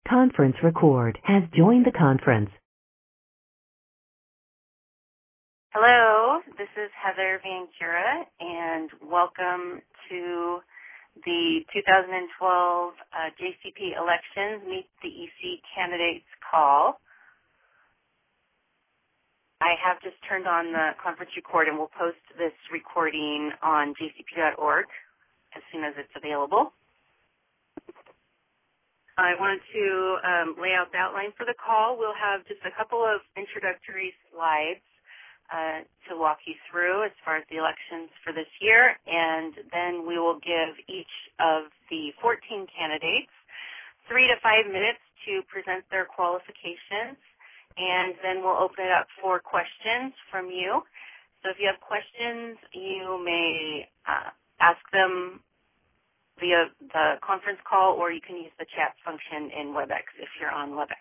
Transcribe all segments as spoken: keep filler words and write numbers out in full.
Conference record has joined the conference. Hello, this is Heather Van Cura, and welcome to the two thousand twelve uh, J C P Elections Meet the E C Candidates call. I have just turned on the conference record, and we'll post this recording on j c p dot org as soon as it's available. I wanted to um, lay out the outline for the call. We'll have just a couple of introductory slides uh, to walk you through as far as the elections for this year, and then we will give each of the fourteen candidates three to five minutes to present their qualifications, and then we'll open it up for questions from you. So if you have questions, you may uh, ask them via the conference call, or you can use the chat function in WebEx if you're on WebEx.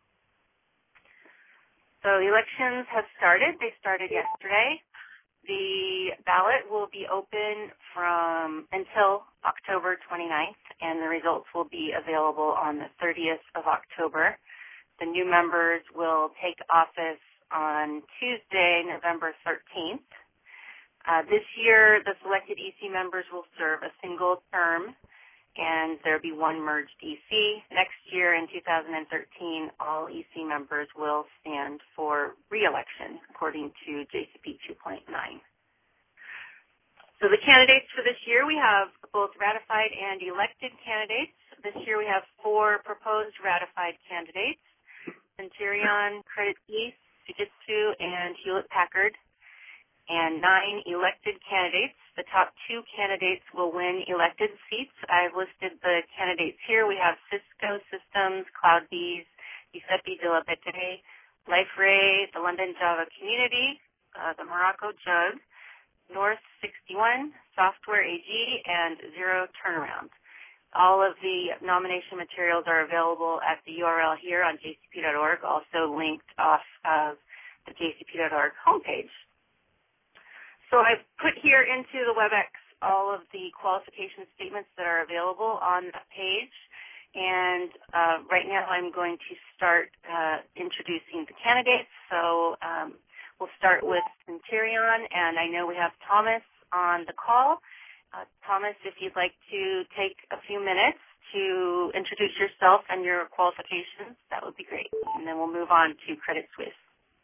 So the elections have started. They started yesterday. The ballot will be open from until October twenty-ninth, and the results will be available on the thirtieth of October. The new members will take office on Tuesday, November thirteenth. Uh, this year, the selected E C members will serve a single term, and there will be one merged E C. Next year, in two thousand thirteen, all E C members will stand for re-election, according to J C P two point nine. So the candidates for this year, we have both ratified and elected candidates. This year, we have four proposed ratified candidates: Centurion, Credit Suisse, Fujitsu, and Hewlett-Packard, and nine elected candidates. The top two candidates will win elected seats. I've listed the candidates here. We have Cisco Systems, CloudBees, Giuseppe de la Bete, LifeRay, the London Java Community, uh, the Morocco Jug, North sixty-one, Software A G, and Zero Turnaround. All of the nomination materials are available at the U R L here on j c p dot org, also linked off of the j c p dot org homepage. So I've put here into the WebEx all of the qualification statements that are available on that page. And uh, right now I'm going to start uh, introducing the candidates. So um, we'll start with Centurion, and I know we have Thomas on the call. Uh, Thomas, if you'd like to take a few minutes to introduce yourself and your qualifications, that would be great. And then we'll move on to Credit Suisse.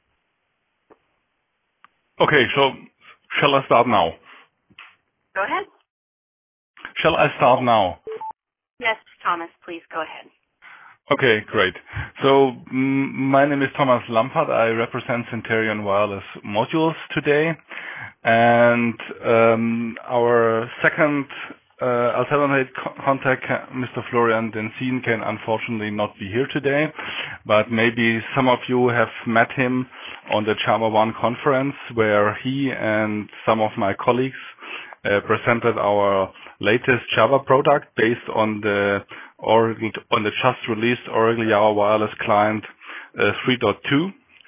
Okay, so shall I start now? Go ahead. Shall I start now? Yes, Thomas, please go ahead. Okay, great. So mm, my name is Thomas Lampert. I represent Centurion Wireless Modules today. And um, our second uh, alternate co- contact, Mister Florian Denzin, can unfortunately not be here today. But maybe some of you have met him on the Java one conference, where he and some of my colleagues uh, presented our latest Java product based on the Oracle, on the just released Oracle Java Wireless Client uh, three point two.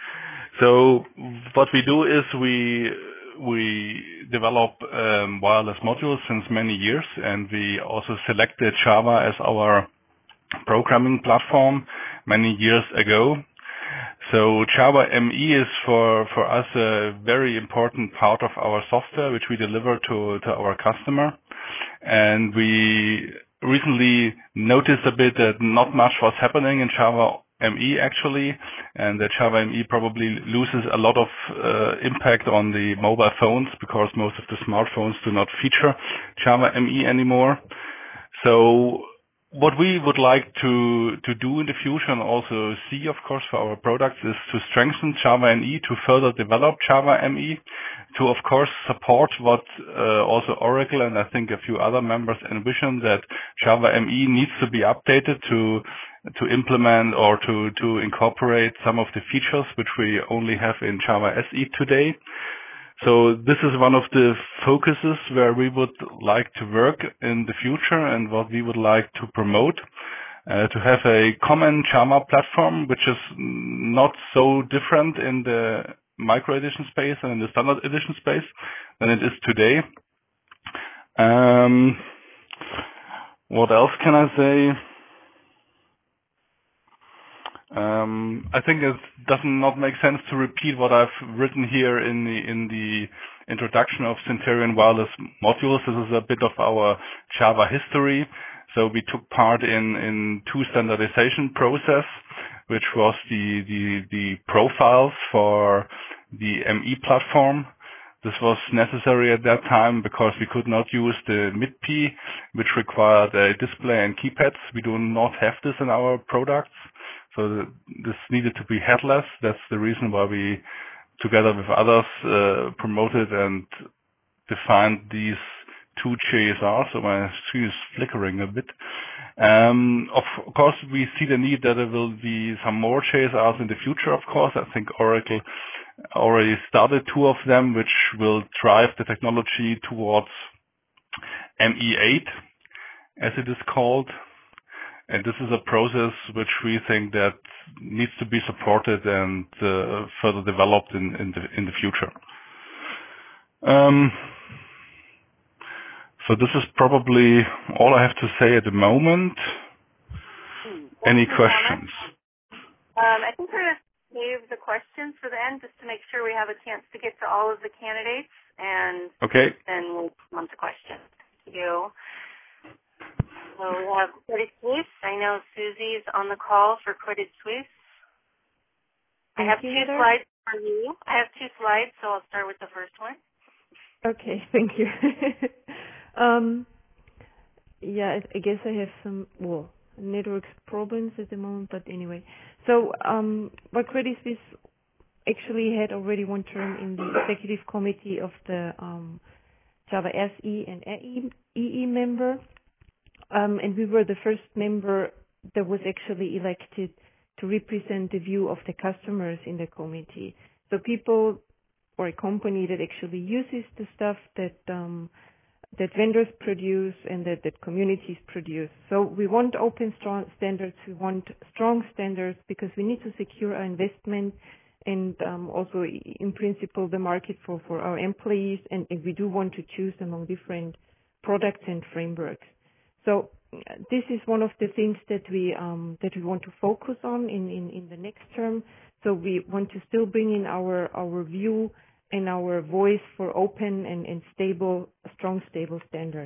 So what we do is we we develop um, wireless modules since many years, and we also selected Java as our programming platform many years ago. So Java M E is for, for us a very important part of our software, which we deliver to, to our customer. And we recently noticed a bit that not much was happening in Java M E actually, and that Java M E probably loses a lot of uh, impact on the mobile phones, because most of the smartphones do not feature Java M E anymore. So what we would like to to do in the future, and also see, of course, for our products, is to strengthen Java M E, to further develop Java M E, to, of course, support what uh, also Oracle and I think a few other members envision, that Java M E needs to be updated to to implement or to, to incorporate some of the features which we only have in Java S E today. So this is one of the focuses where we would like to work in the future, and what we would like to promote, uh, to have a common Java platform which is not so different in the micro edition space and in the standard edition space than it is today. Um, what else can I say? Um, I think it does not make sense to repeat what I've written here in the in the introduction of Centurion Wireless Modules. This is a bit of our Java history. So we took part in in two standardization process, which was the the the profiles for the M E platform. This was necessary at that time because we could not use the M I D P, which required a display and keypads. We do not have this in our products. So the, this needed to be headless. That's the reason why we, together with others, uh, promoted and defined these two J S Rs. So my screen is flickering a bit. Um, of course, we see the need that there will be some more J S Rs in the future, of course. I think Oracle already started two of them, which will drive the technology towards M E eight, as it is called. And this is a process which we think that needs to be supported and uh, further developed in, in the in the future. Um, so this is probably all I have to say at the moment. Hmm. Any questions? Um, I think we're going to save the questions for the end just to make sure we have a chance to get to all of the candidates, and okay. then we'll come on to questions. Thank you. So we have Credit Suisse. I know Susie's on the call for Credit Suisse. Thank I have you, two Heather. slides for you. I have two slides, so I'll start with the first one. Okay, thank you. um, yeah, I, I guess I have some, well, network problems at the moment, but anyway. So, um, what Credit Suisse actually had already one term in the executive committee of the um, Java S E and E E member. Um, and we were the first member that was actually elected to represent the view of the customers in the committee. So people or a company that actually uses the stuff that um, that vendors produce and that, that communities produce. So we want open strong standards. We want strong standards because we need to secure our investment and um, also in principle the market for, for our employees. And, and we do want to choose among different products and frameworks. So this is one of the things that we um, that we want to focus on in, in, in the next term. So we want to still bring in our, our view and our voice for open and, and stable, strong, stable standards.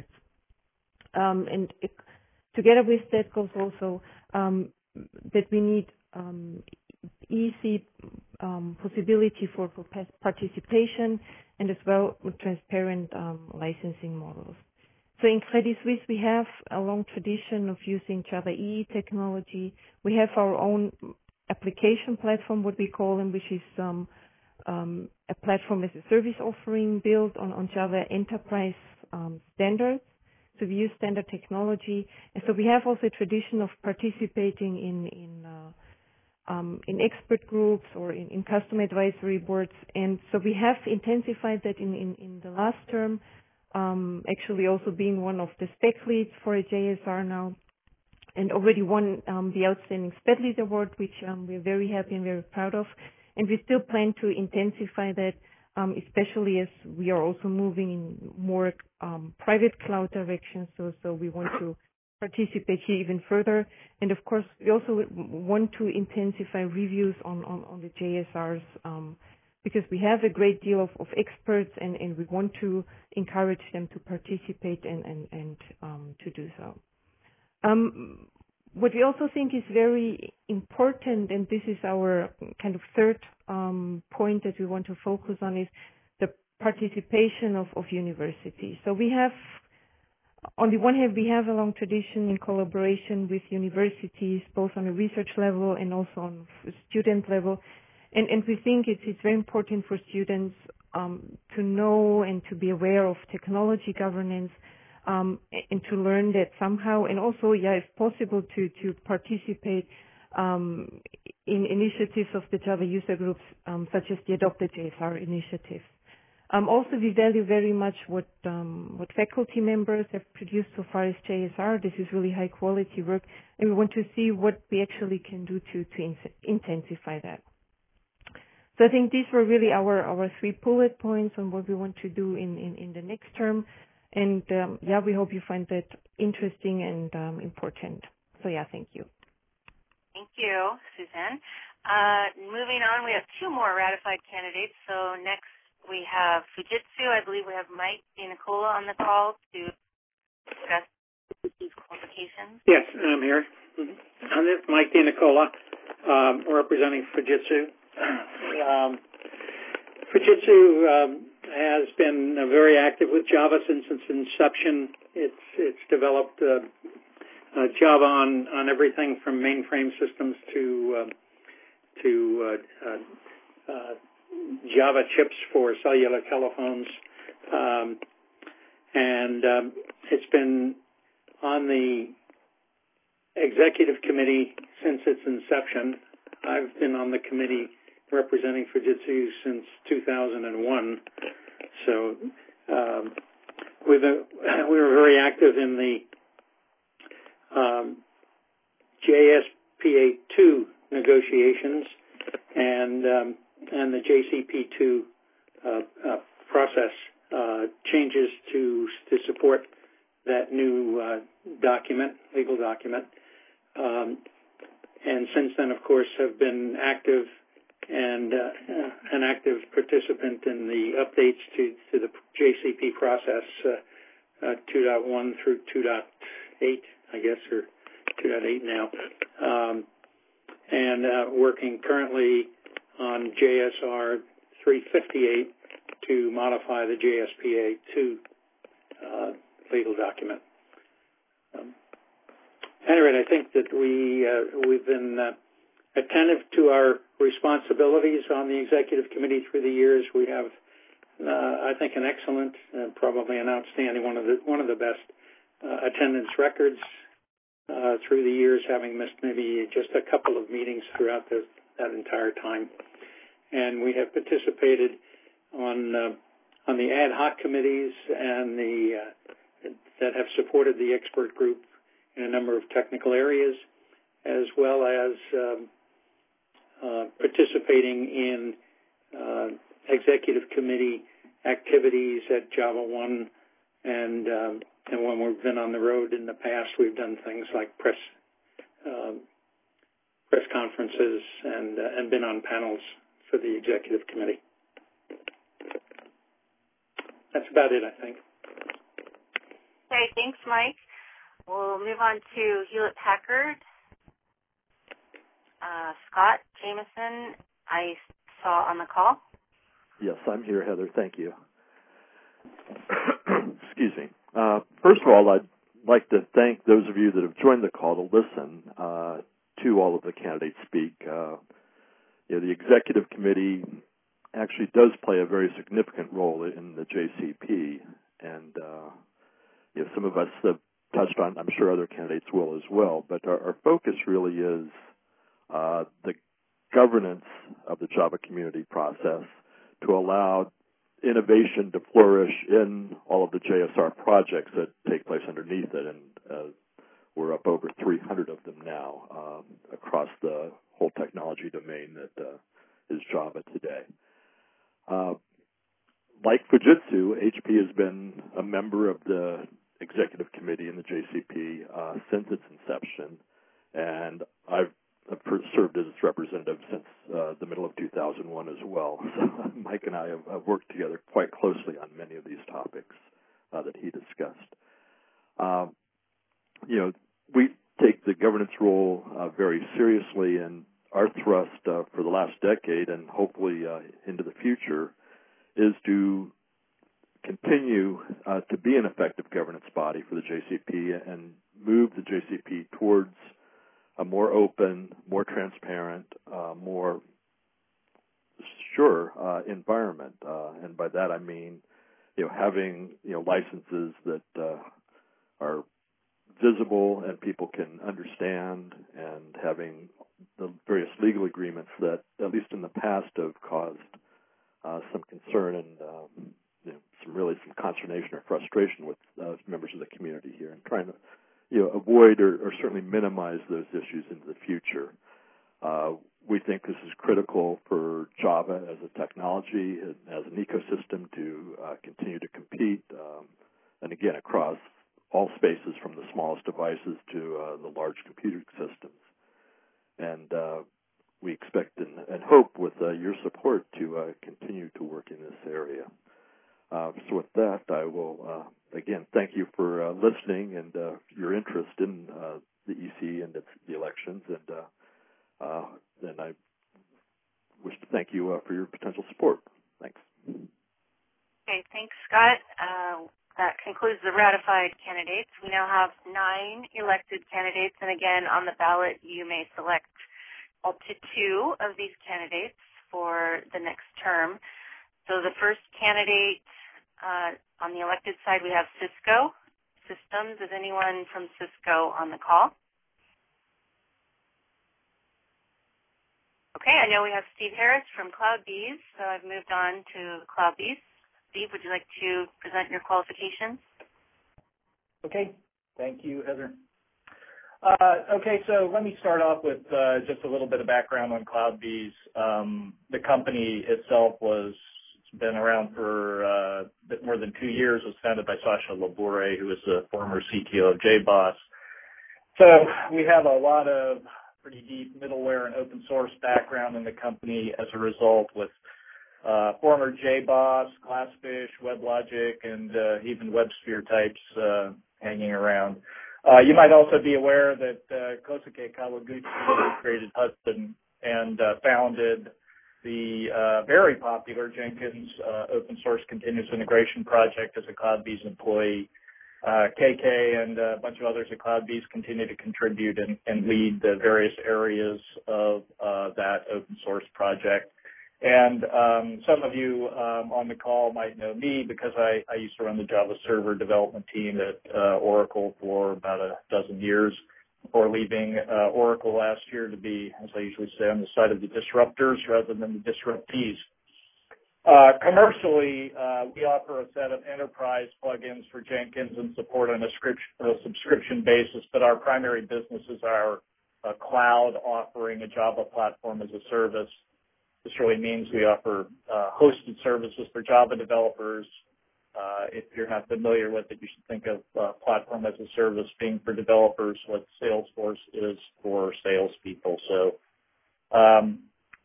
Um, and it, together with that goes also um, that we need um, easy um, possibility for, for participation and as well transparent um, licensing models. So in Credit Suisse, we have a long tradition of using Java E E technology. We have our own application platform, what we call them, which is um, um, a platform as a service offering built on, on Java Enterprise um, standards. So we use standard technology. And so we have also a tradition of participating in in, uh, um, in expert groups or in, in custom advisory boards. And so we have intensified that in, in, in the last term. Um, actually also being one of the spec leads for a J S R now, and already won um, the Outstanding Spec Lead Award, which um, we're very happy and very proud of. And we still plan to intensify that, um, especially as we are also moving in more um, private cloud directions. So, so we want to participate here even further. And of course, we also want to intensify reviews on, on, on the J S Rs, um, because we have a great deal of, of experts and, and we want to encourage them to participate and, and, and um, to do so. Um, what we also think is very important, and this is our kind of third um, point that we want to focus on, is the participation of, of universities. So we have, on the one hand, we have a long tradition in collaboration with universities, both on a research level and also on student level. And, and we think it's, it's very important for students um, to know and to be aware of technology governance um, and to learn that somehow, and also, yeah, if possible, to, to participate um, in initiatives of the Java user groups, um, such as the Adopted J S R initiative. Um, also, we value very much what um, what faculty members have produced so far as J S R. This is really high quality work, and we want to see what we actually can do to, to in- intensify that. So I think these were really our, our three bullet points on what we want to do in, in, in the next term. And um, yeah, we hope you find that interesting and um, important. So yeah, thank you. Thank you, Suzanne. Uh, moving on, we have two more ratified candidates. So next we have Fujitsu. I believe we have Mike DiNicola on the call to discuss these qualifications. Yes, I'm here. I'm Mike DiNicola, um, representing Fujitsu. Um, Fujitsu um, has been uh, very active with Java since its inception. It's it's developed uh, uh, Java on, on everything from mainframe systems to uh, to uh, uh, uh, Java chips for cellular telephones, um, and um, it's been on the executive committee since its inception. I've been on the committee representing Fujitsu since two thousand one. So um, we've been, we were very active in the um, J S P A two negotiations and um, and the J C P two uh, uh, process uh, changes to to support that new uh, document, legal document. Um, and since then, of course, have been active and uh, an active participant in the updates to, to the J C P process, uh, uh, two point one through two point eight, I guess, or two point eight now, um, and uh, working currently on J S R three fifty-eight to modify the J S P A two uh, legal document. Um, anyway, I think that we uh, we've been uh, attentive to our responsibilities on the executive committee through the years. We have, uh, I think, an excellent, uh, probably an outstanding, one of the one of the best uh, attendance records uh, through the years, having missed maybe just a couple of meetings throughout the, that entire time. And we have participated on uh, on the ad hoc committees and the uh, that have supported the expert group in a number of technical areas, as well as um, uh, participating in uh, executive committee activities at Java one, and um, and when we've been on the road in the past, we've done things like press um, press conferences and uh, and been on panels for the executive committee. That's about it, I think. Okay, thanks, Mike. We'll move on to Hewlett-Packard. Uh, Scott Jameson, I saw on the call. Yes, I'm here, Heather. Thank you. Excuse me. Uh, first of all, I'd like to thank those of you that have joined the call to listen uh, to all of the candidates speak. Uh, you know, the executive committee actually does play a very significant role in the J C P, and uh, you know, some of us have touched on, I'm sure other candidates will as well, but our, our focus really is uh, the governance of the Java community process to allow innovation to flourish in all of the J S R projects that take place underneath it, and uh, we're up over three hundred of them now um, across the whole technology domain that uh, is Java today. Uh, like Fujitsu, H P has been a member of the executive committee in the J C P uh, since its inception, and I've, I've served as its representative since uh, the middle of two thousand one as well. So Mike and I have, have worked together quite closely on many of these topics uh, that he discussed. Um, you know, we take the governance role uh, very seriously, and our thrust uh, for the last decade and hopefully uh, into the future is to continue uh, to be an effective governance body for the J C P and move the J C P towards a more open, more transparent, uh, more sure uh, environment. Uh, and by that I mean, you know, having you know licenses that uh, are visible and people can understand, and having the various legal agreements that, at least in the past, have caused uh, some concern and um, you know, some really some consternation or frustration with uh, members of the community here, and trying to you know avoid or, or certainly minimize those issues into the future. Uh, we think this is critical for Java as a technology, as an ecosystem to uh, continue to compete, um, and again across all spaces from the smallest devices to uh, the large computer systems. and uh, we expect and, and hope with uh, your support to uh, continue to work in this area. Uh, so with that, I will, uh, again, thank you for uh, listening and uh, your interest in uh, the E C and its, the elections, and uh, uh, then I wish to thank you uh, for your potential support. Thanks. Okay, thanks, Scott. Uh, that concludes the ratified candidates. We now have nine elected candidates, and again, on the ballot, you may select up to two of these candidates for the next term. So the first candidate uh, on the elected side, we have Cisco Systems. Is anyone from Cisco on the call? Okay, I know we have Steve Harris from CloudBees, so I've moved on to CloudBees. Steve, would you like to present your qualifications? Okay, thank you, Heather. Uh, okay, so let me start off with uh, just a little bit of background on CloudBees. Um, the company itself was it's been around for uh, a bit more than two years. It was founded by Sasha Labore, who was the former C T O of JBoss. So we have a lot of pretty deep middleware and open source background in the company as a result, with uh, former JBoss, Glassfish, WebLogic, and uh, even WebSphere types uh, hanging around. Uh, you might also be aware that uh, Kosuke Kawaguchi created Hudson and uh, founded the uh, very popular Jenkins uh, open source continuous integration project as a CloudBees employee. Uh, K K and a bunch of others at CloudBees continue to contribute and, and lead the various areas of uh, that open source project. And um, some of you um, on the call might know me because I, I used to run the Java server development team at uh, Oracle for about a dozen years before leaving uh, Oracle last year to be, as I usually say, on the side of the disruptors rather than the disruptees. Uh, commercially, uh, we offer a set of enterprise plugins for Jenkins and support on a, script, a subscription basis, but our primary business is our uh, cloud offering, a Java platform as a service. This really means we offer uh, hosted services for Java developers. Uh, if you're not familiar with it, you should think of uh, platform as a service being for developers what Salesforce is for salespeople. So um,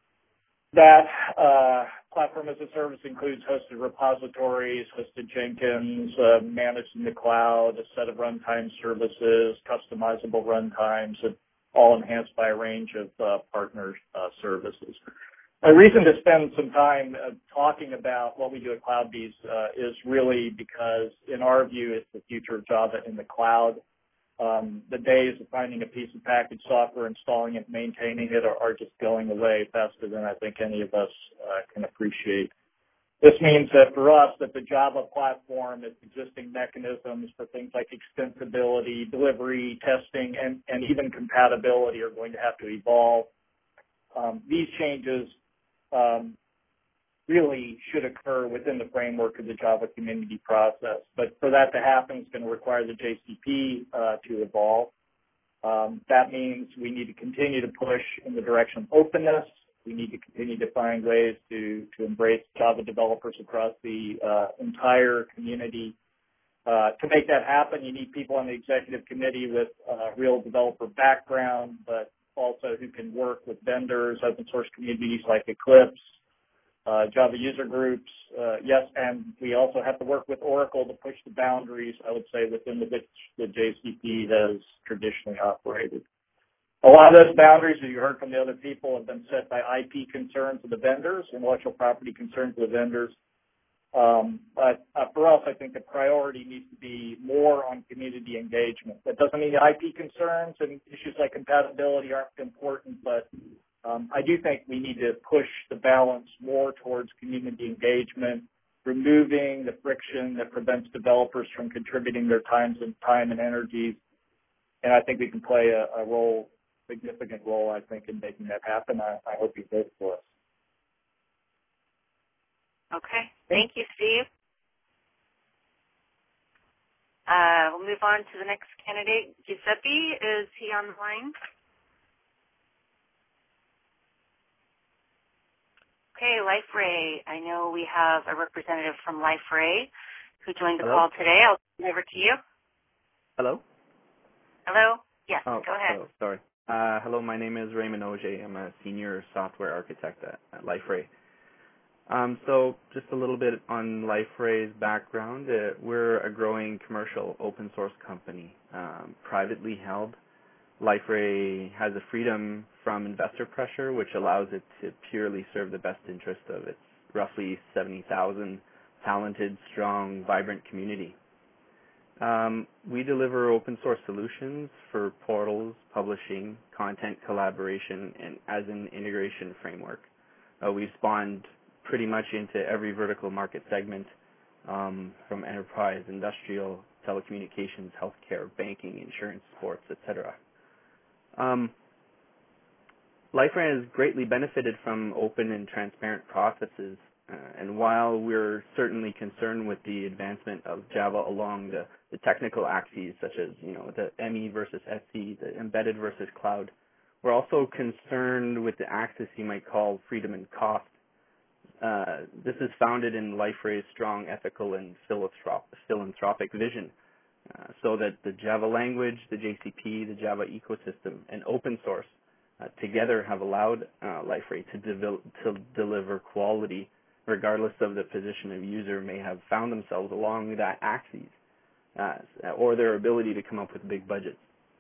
that uh, platform as a service includes hosted repositories, hosted Jenkins, uh, managed in the cloud, a set of runtime services, customizable runtimes, and all enhanced by a range of uh, partner uh, services. The reason to spend some time uh, talking about what we do at CloudBees uh, is really because, in our view, it's the future of Java in the cloud. Um, the days of finding a piece of packaged software, installing it, maintaining it are, are just going away faster than I think any of us uh, can appreciate. This means that for us, that the Java platform, its existing mechanisms for things like extensibility, delivery, testing, and, and even compatibility are going to have to evolve. Um, these changes Um, really should occur within the framework of the Java community process. But for that to happen, it's going to require the J C P uh, to evolve. Um, that means we need to continue to push in the direction of openness. We need to continue to find ways to, to embrace Java developers across the uh, entire community. Uh, to make that happen, you need people on the executive committee with uh, real developer background, but also who can work with vendors, open source communities like Eclipse, uh, Java user groups. Uh, yes, and we also have to work with Oracle to push the boundaries, I would say, within the which the J C P has traditionally operated. A lot of those boundaries, as you heard from the other people, have been set by I P concerns of the vendors, intellectual property concerns of the vendors. Um, but uh, for us, I think the priority needs to be more on community engagement. That doesn't mean the I P concerns and issues like compatibility aren't important, but um, I do think we need to push the balance more towards community engagement, removing the friction that prevents developers from contributing their times and time and energies. And I think we can play a, a role, significant role, I think, in making that happen. I, I hope you vote for us. Okay. Thank you, Steve. Uh, we'll move on to the next candidate. Giuseppe, is he on the line? Okay, LifeRay. I know we have a representative from LifeRay who joined the Hello? call today. I'll turn it over to you. Hello? Hello? Yes, Oh, go ahead. hello. Sorry. Uh, hello. hello, my name is Raymond Auger. I'm a senior software architect at, at Liferay. Um, so just a little bit on Liferay's background. Uh, we're a growing commercial open source company, um, privately held. Liferay has a freedom from investor pressure, which allows it to purely serve the best interest of its roughly seventy thousand talented, strong, vibrant community. Um, we deliver open source solutions for portals, publishing, content collaboration, and as an integration framework. Uh, we've spawned pretty much into every vertical market segment, um, from enterprise, industrial, telecommunications, healthcare, banking, insurance, sports, et cetera. Um, Liferay has greatly benefited from open and transparent processes, uh, and while we're certainly concerned with the advancement of Java along the, the technical axes, such as you know the M E versus S E, the embedded versus cloud, we're also concerned with the axis you might call freedom and cost. Uh, this is founded in Liferay's strong ethical and philanthropic vision, uh, so that the Java language, the J C P, the Java ecosystem, and open source uh, together have allowed uh, Liferay to, devel- to deliver quality regardless of the position a user may have found themselves along that axis, uh, or their ability to come up with big budgets.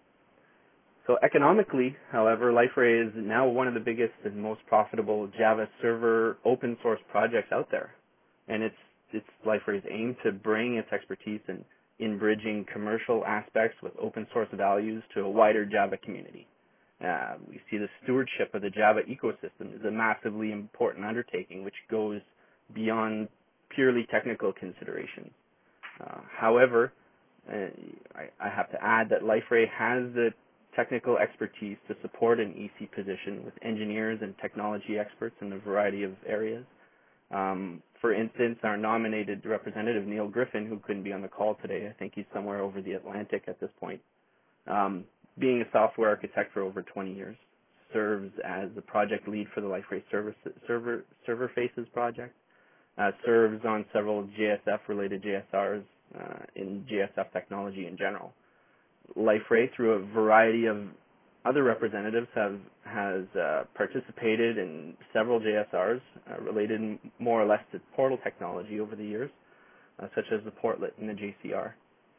So economically, however, Liferay is now one of the biggest and most profitable Java server open source projects out there. And it's, it's Liferay's aim to bring its expertise in, in bridging commercial aspects with open source values to a wider Java community. Uh, we see the stewardship of the Java ecosystem as a massively important undertaking which goes beyond purely technical considerations. Uh, however, uh, I, I have to add that Liferay has the technical expertise to support an E C position with engineers and technology experts in a variety of areas. Um, for instance, our nominated representative, Neil Griffin, who couldn't be on the call today, I think he's somewhere over the Atlantic at this point, um, being a software architect for over twenty years, serves as the project lead for the Liferay server, server, server Faces project, uh, serves on several J S F-related J S Rs uh, in J S F technology in general. Liferay, through a variety of other representatives, have has uh, participated in several J S Rs uh, related more or less to portal technology over the years, uh, such as the Portlet and the J C R.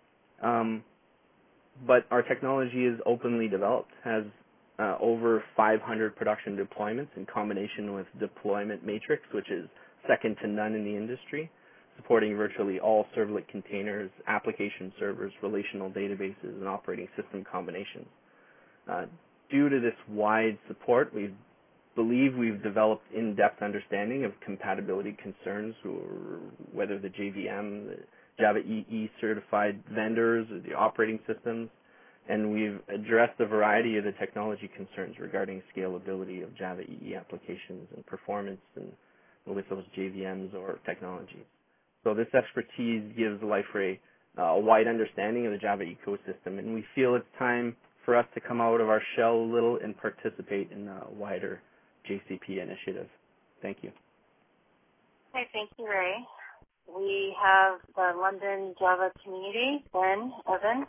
Um, but our technology is openly developed, has uh, over five hundred production deployments in combination with Deployment Matrix, which is second to none in the industry, supporting virtually all servlet containers, application servers, relational databases, and operating system combinations. Uh, due to this wide support, we believe we've developed in-depth understanding of compatibility concerns, or whether the J V M, the Java E E certified vendors, or the operating systems, and we've addressed a variety of the technology concerns regarding scalability of Java E E applications and performance and with those J V Ms or technologies. So this expertise gives Liferay uh, a wide understanding of the Java ecosystem, and we feel it's time for us to come out of our shell a little and participate in a wider J C P initiative. Thank you. Okay, thank you, Ray. We have the London Java community, Ben, Evan.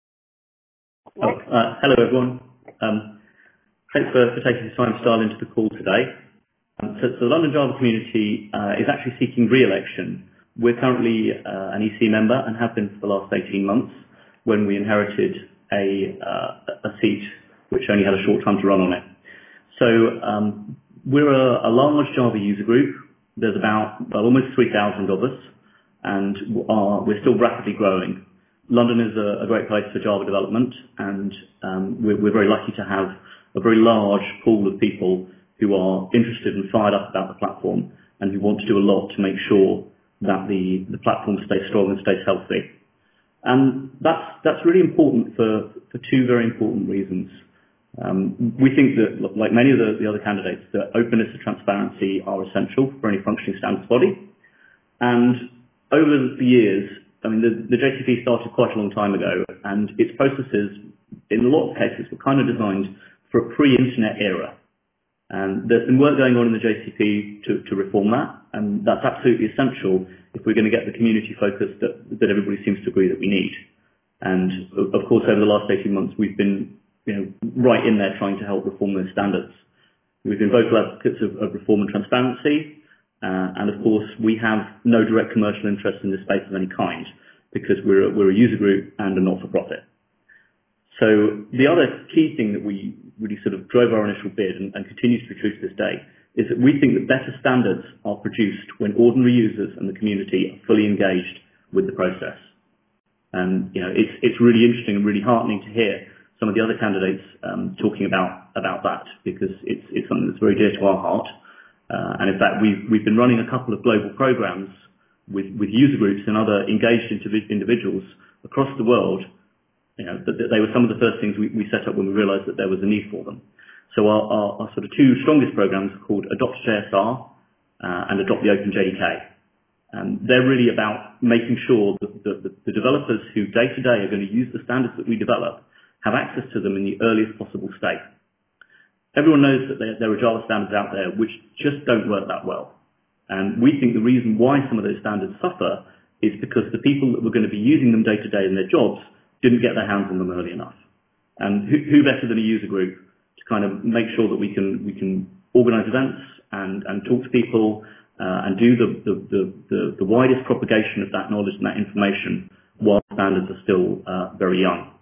Oh, uh, hello, everyone. Um, thanks for, for taking the time to dial into the call today. Um, so, so the London Java community uh, is actually seeking re-election. We're currently uh, an E C member and have been for the last eighteen months when we inherited a, uh, a seat which only had a short time to run on it. So um, we're a, a large Java user group. There's about well, almost three thousand of us, and are, we're still rapidly growing. London is a, a great place for Java development, and um, we're, we're very lucky to have a very large pool of people who are interested and fired up about the platform and who want to do a lot to make sure that the, the platform stays strong and stays healthy. And that's, that's really important for, for two very important reasons. Um, we think that, like many of the, the other candidates, that openness and transparency are essential for any functioning standards body. And over the years, I mean, the, the J C P started quite a long time ago, and its processes, in a lot of cases, were kind of designed for a pre-internet era. And there's been work going on in the J C P to, to reform that, and that's absolutely essential if we're going to get the community focus that, that everybody seems to agree that we need. And of course, over the last eighteen months, we've been you know, right in there trying to help reform those standards. We've been vocal advocates of, of reform and transparency, uh, and of course we have no direct commercial interest in this space of any kind because we're a, we're a user group and a not-for-profit. So the other key thing that we really sort of drove our initial bid and, and continues to be true to this day is that we think that better standards are produced when ordinary users and the community are fully engaged with the process. And you know, it's it's really interesting and really heartening to hear some of the other candidates um, talking about about that because it's it's something that's very dear to our heart. Uh, and in fact, we've we've been running a couple of global programs with with user groups and other engaged individuals across the world. You know, that, that they were some of the first things we, we set up when we realised that there was a need for them. So our, our, our sort of two strongest programs are called Adopt J S R uh, and Adopt the Open J D K. Um, they're really about making sure that the, the, the developers who day to day are going to use the standards that we develop have access to them in the earliest possible state. Everyone knows that there, there are Java standards out there which just don't work that well. And we think the reason why some of those standards suffer is because the people that were going to be using them day to day in their jobs didn't get their hands on them early enough. And who, who better than a user group to kind of make sure that we can we can organise events and, and talk to people uh, and do the, the, the, the, the widest propagation of that knowledge and that information while standards are still uh, very young.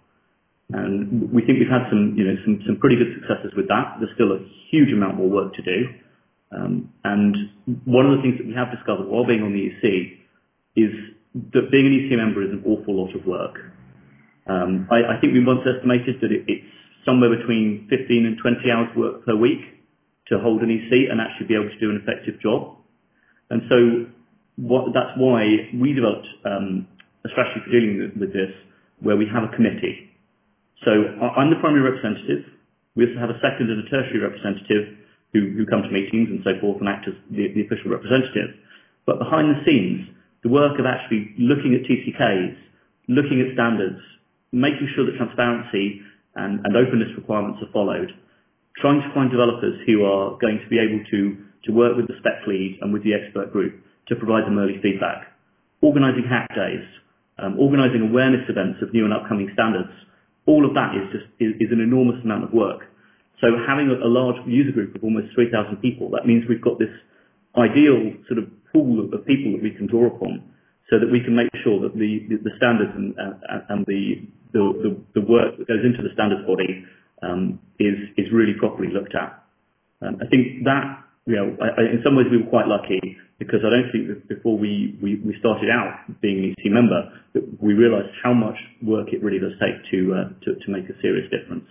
And we think we've had some you know some, some pretty good successes with that. There's still a huge amount more work to do. Um, and one of the things that we have discovered while being on the E C is that being an E C member is an awful lot of work. Um, I, I think we once estimated that it, it's somewhere between fifteen and twenty hours work per week to hold an E C and actually be able to do an effective job. And so what, that's why we developed um, a strategy for dealing with, with this where we have a committee. So I'm the primary representative. We also have a second and a tertiary representative who, who come to meetings and so forth and act as the, the official representative. But behind the scenes, the work of actually looking at T C Ks, looking at standards, making sure that transparency and, and openness requirements are followed, trying to find developers who are going to be able to, to work with the spec lead and with the expert group to provide them early feedback, organising hack days, um, organising awareness events of new and upcoming standards. All of that is just is, is an enormous amount of work. So having a, a large user group of almost three thousand people, that means we've got this ideal sort of pool of, of people that we can draw upon so that we can make sure that the, the, the standards and, uh, and the, the, the, the work that goes into the standards body um, is, is really properly looked at. Um, I think that, you know, I, I, in some ways we were quite lucky because I don't think that before we, we, we started out being an E C member that we realised how much work it really does take to, uh, to, to make a serious difference.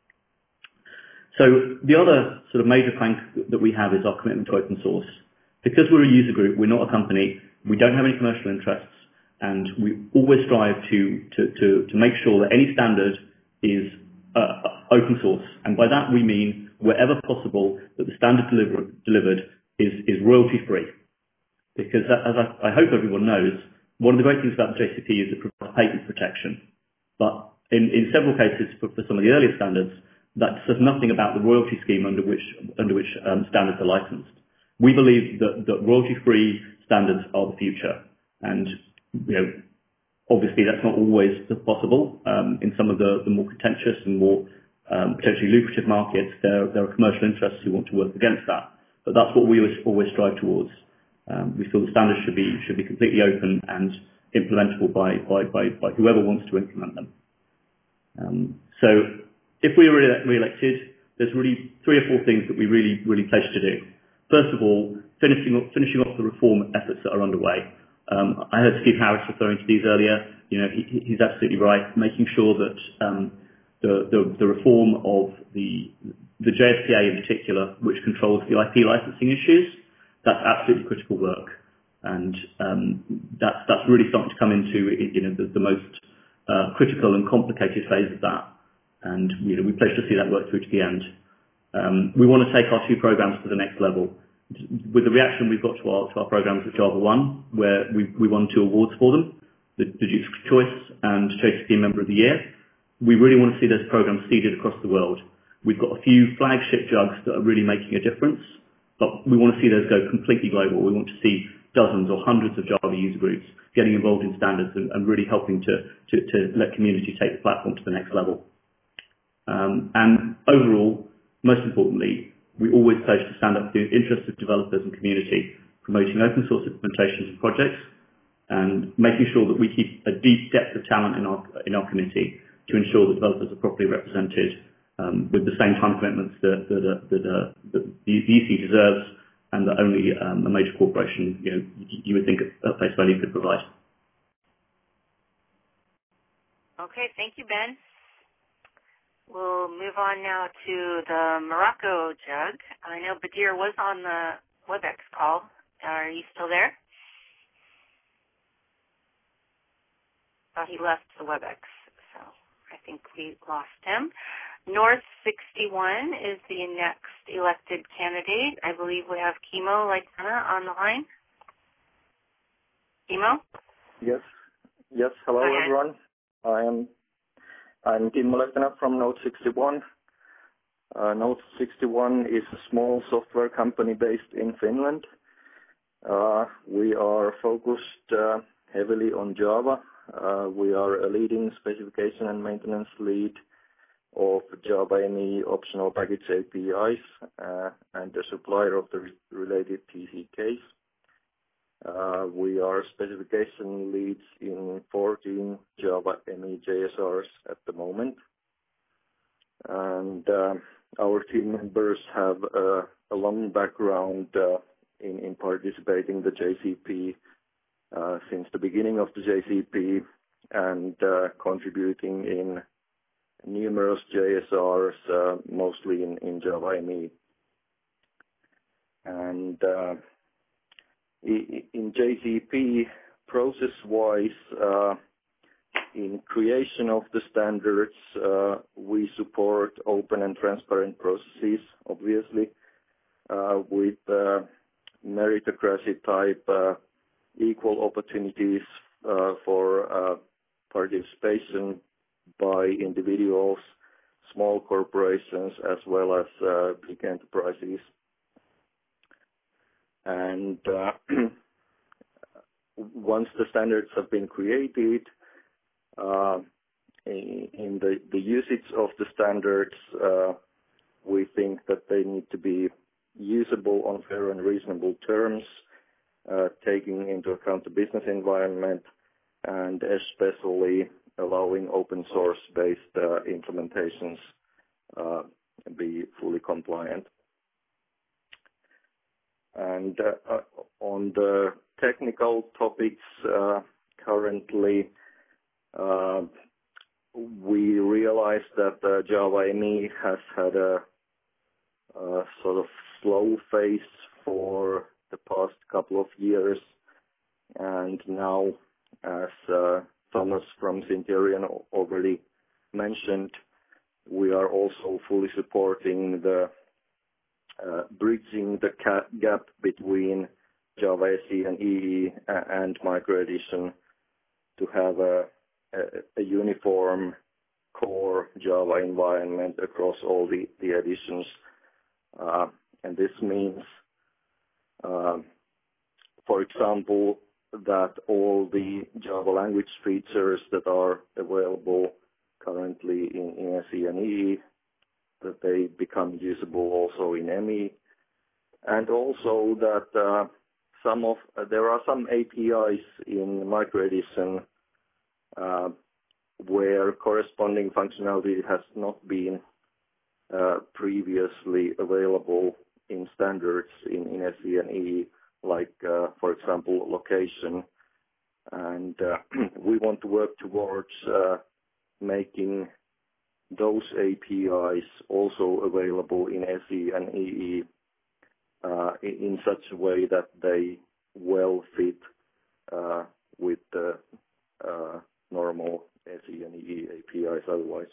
So the other sort of major plank that we have is our commitment to open source. Because we're a user group, we're not a company, we don't have any commercial interests, and we always strive to, to, to, to make sure that any standard is uh, open source. And by that we mean wherever possible that the standard deliver, delivered is, is royalty free. Because as I, I hope everyone knows, one of the great things about the J C P is it provides patent protection. But in, in several cases for, for some of the earlier standards, that says nothing about the royalty scheme under which, under which um, standards are licensed. We believe that, that royalty-free standards are the future, and you know, obviously that's not always possible. Um, in some of the, the more contentious and more um, potentially lucrative markets, there, there are commercial interests who want to work against that. But that's what we always, always strive towards. Um, we feel the standards should be should be completely open and implementable by by, by, by whoever wants to implement them. Um, so, if we are re-elected, there's really three or four things that we really really pledge to do. First of all, finishing off, finishing off the reform efforts that are underway. Um, I heard Steve Harris referring to these earlier. You know, he, he's absolutely right. Making sure that um, the, the, the reform of the the J S P A in particular, which controls the I P licensing issues, that's absolutely critical work, and um, that's that's really starting to come into you know the, the most uh, critical and complicated phase of that. And you know, we pledge to see that work through to the end. Um, we want to take our two programs to the next level. With the reaction we've got to our, to our programs at Java one, where we, we won two awards for them, the, the Duke's Choice and J C P Member of the Year, we really want to see those programs seeded across the world. We've got a few flagship jugs that are really making a difference, but we want to see those go completely global. We want to see dozens or hundreds of Java user groups getting involved in standards and, and really helping to, to, to let community take the platform to the next level. Um, and overall, most importantly, we always pledge to stand up for the interests of developers and community, promoting open source implementations and projects, and making sure that we keep a deep depth of talent in our in our committee to ensure that developers are properly represented um, with the same time commitments that that, uh, that, uh, that the E C deserves, and that only um, a major corporation, you know, you would think at face value could provide. Okay, thank you, Ben. We'll move on now to the Morocco jug. I know Badir was on the WebEx call. Are you still there? Oh, he left the WebEx, so I think we lost him. North sixty-one is the next elected candidate. I believe we have Kimo Laitana on the line. Kimo? Yes. Yes. Hello, everyone. I am I'm Kimmo Laitana from Node sixty-one. Uh, Node sixty-one is a small software company based in Finland. Uh, we are focused uh, heavily on Java. Uh, we are a leading specification and maintenance lead of Java M E optional package A P Is uh, and a supplier of the re- related T C Ks. Uh, we are specification leads in fourteen Java M E J S Rs at the moment. And uh, our team members have uh, a long background uh, in, in participating in the J C P uh, since the beginning of the J C P and uh, contributing in numerous J S Rs, uh, mostly in, in Java M E. And uh, in J C P, process-wise, uh, in creation of the standards, uh, we support open and transparent processes, obviously, uh, with uh, meritocracy type uh, equal opportunities uh, for uh, participation by individuals, small corporations, as well as uh, big enterprises. And uh, once the standards have been created, uh, in, in the, the usage of the standards, uh, we think that they need to be usable on fair and reasonable terms, uh, taking into account the business environment, and especially allowing open source-based uh, implementations uh, be fully compliant. And uh, on the technical topics, uh, currently uh, we realize that uh, Java M E has had a, a sort of slow phase for the past couple of years, and now, as uh, Thomas from Synterion already mentioned, we are also fully supporting the uh, bridging the gap between Java S E and E E and MicroEdition to have a, a, a uniform core Java environment across all the, the editions. Uh, and this means, uh, for example, that all the Java language features that are available currently in, in S E and E E, that they become usable also in M E, and also that uh, some of uh, there are some A P Is in MicroEdition uh, where corresponding functionality has not been uh, previously available in standards in, in S E and E E, like, uh, for example, location. And uh, we want to work towards uh, making those A P Is also available in S E and E E uh, in such a way that they well fit uh, with the uh, normal S E and E E A P Is otherwise.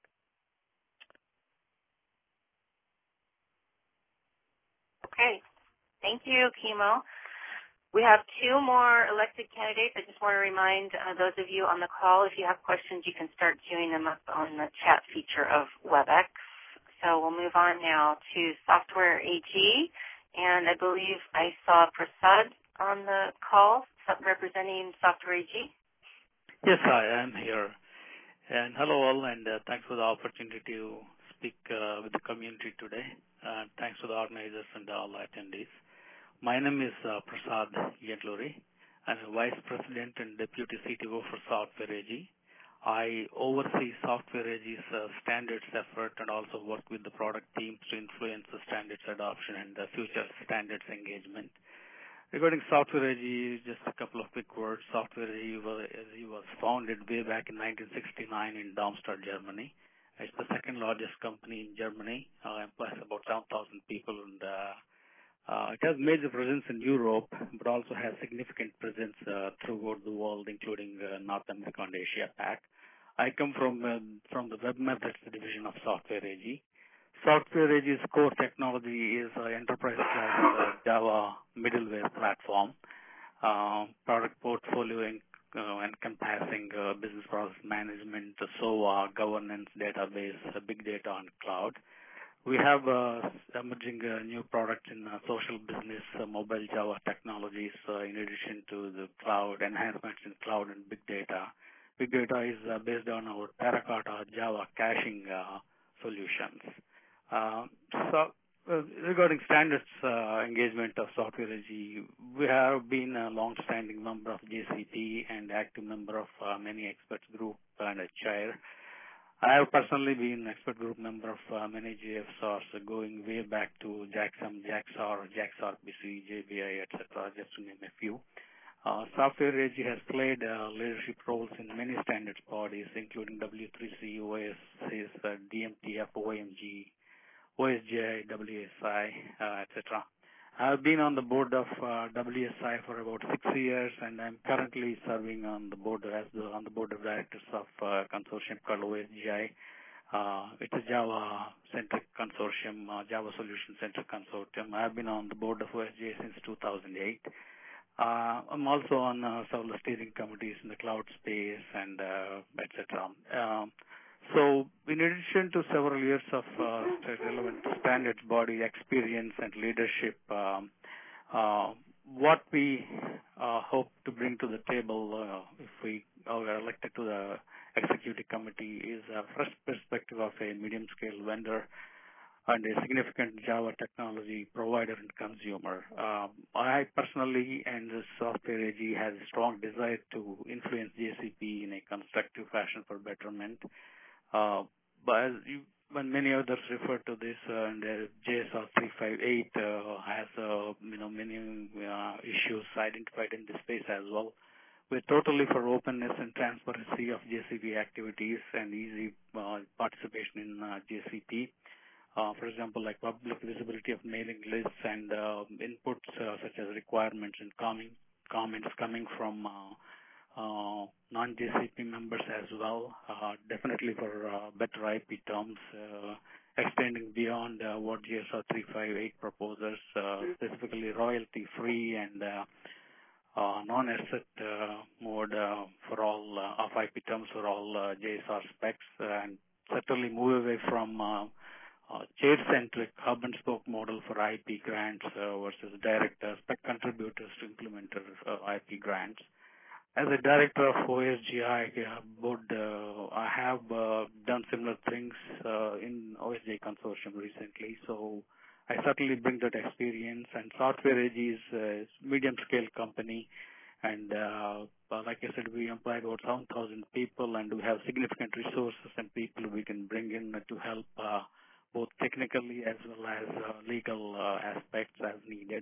Okay. Thank you, Kimo. We have two more elected candidates. I just want to remind uh, those of you on the call, if you have questions, you can start queuing them up on the chat feature of WebEx. So we'll move on now to Software A G. And I believe I saw Prasad on the call representing Software A G. Yes, I am here. And hello all, and uh, thanks for the opportunity to speak uh, with the community today. Uh, thanks to the organizers and all attendees. My name is uh, Prasad Yentluri. I'm a Vice President and Deputy C T O for Software A G. I oversee Software A G's uh, standards effort and also work with the product teams to influence the standards adoption and the future standards engagement. Regarding Software A G, just a couple of quick words. Software A G was, was founded way back in nineteen sixty-nine in Darmstadt, Germany. It's the second largest company in Germany, uh, employs about seven thousand people, and uh, uh, it has major presence in Europe, but also has significant presence uh, throughout the world, including uh, North America and Asia Pac. I come from uh, from the Web Methods division of Software A G. Software A G's core technology is uh, enterprise-class uh, Java middleware platform, uh, product portfolio in, uh, encompassing uh, business process management, S O A, governance, database, uh, big data, and cloud. We have uh, emerging uh, new products in uh, social business, uh, mobile Java technologies, uh, in addition to the cloud enhancements in cloud and big data. Big data is uh, based on our Terracotta Java caching uh, solutions. Uh, so, uh, regarding standards uh, engagement of Software A G, we have been a long-standing member of J C P and active member of uh, many experts group and a chair. I have personally been expert group member of uh, many J F S Rs, uh, going way back to JAXM, JAXR, JAXRPC, J B I, et cetera, just to name a few. Uh, Software A G has played uh, leadership roles in many standards bodies, including W three C, O S C S, uh, D M T F, O M G, O S J I, W S I, uh, et cetera. I've been on the board of uh, W S I for about six years, and I'm currently serving on the board as the, on the board of directors of a consortium called O S J I. Uh, it's a Java-centric consortium, uh, Java Solution-centric consortium. I've been on the board of O S J I since two thousand eight. Uh, I'm also on uh, several steering committees in the cloud space and uh, et cetera. Um, So in addition to several years of uh, relevant standards body experience and leadership, um, uh, what we uh, hope to bring to the table uh, if we are elected to the executive committee is a fresh perspective of a medium-scale vendor and a significant Java technology provider and consumer. Uh, I personally and the Software A G has a strong desire to influence J C P in a constructive fashion for betterment. Uh, but as you, when many others refer to this, uh, and uh, J S R three fifty-eight uh, has uh, you know many uh, issues identified in this space as well. We're totally for openness and transparency of J C P activities and easy uh, participation in uh, J C P. Uh, for example, like public visibility of mailing lists and uh, inputs uh, such as requirements and comment, comments coming from uh, Uh, non-J C P members as well, uh, definitely for uh, better I P terms, uh, extending beyond uh, what J S R three fifty-eight proposes, uh, specifically royalty-free and uh, uh, non-asset uh, mode uh, for all uh, of I P terms for all uh, J S R specs, uh, and certainly move away from uh, uh, chair-centric hub and spoke model for I P grants uh, versus direct uh, spec contributors to implementer uh, I P grants. As a director of O S J I uh, board, uh, I have uh, done similar things uh, in O S J I consortium recently, so I certainly bring that experience. And Software A G is a medium-scale company, and uh, like I said, we employ about seven thousand people, and we have significant resources and people we can bring in to help uh, both technically as well as uh, legal uh, aspects as needed.